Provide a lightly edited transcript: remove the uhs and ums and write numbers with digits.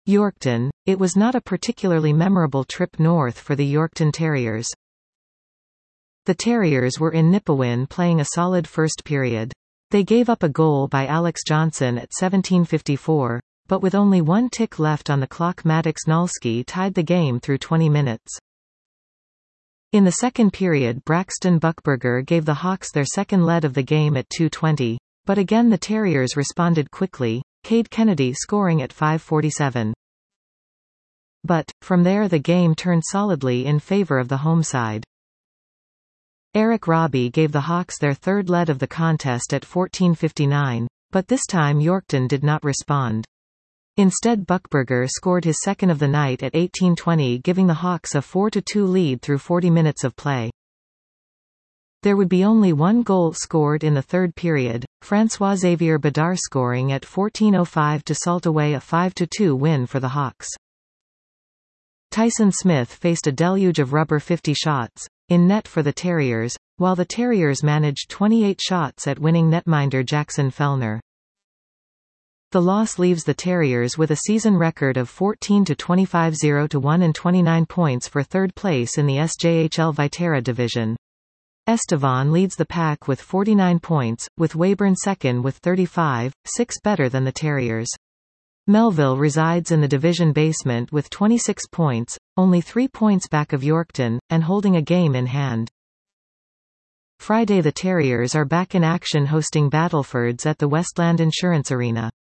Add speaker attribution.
Speaker 1: Yorkton. It was not a particularly memorable trip north for the Yorkton Terriers. The Terriers were in Nipawin playing a solid first period. They gave up a goal by Alex Johnson at 17:54, but with only one tick left on the clock Maddox Nalski tied the game through 20 minutes. In the second period Braxton Buchberger gave the Hawks their second lead of the game at 2:20, but again the Terriers responded quickly, Cade Kennedy scoring at 5:47. But, from there the game turned solidly in favor of the home side. Eric Robbie gave the Hawks their third lead of the contest at 14:59, but this time Yorkton did not respond. Instead Buchberger scored his second of the night at 18:20, giving the Hawks a 4-2 lead through 40 minutes of play. There would be only one goal scored in the third period, François-Xavier Bedard scoring at 14:05 to salt away a 5-2 win for the Hawks. Tyson Smith faced a deluge of rubber 50 shots in net for the Terriers, while the Terriers managed 28 shots at winning netminder Jackson Fellner. The loss leaves the Terriers with a season record of 14-25 0-1 and 29 points for third place in the SJHL Viterra division. Estevan leads the pack with 49 points, with Weyburn second with 35, 6 better than the Terriers. Melville resides in the division basement with 26 points, only 3 points back of Yorkton, and holding a game in hand. Friday the Terriers are back in action hosting Battlefords at the Westland Insurance Arena.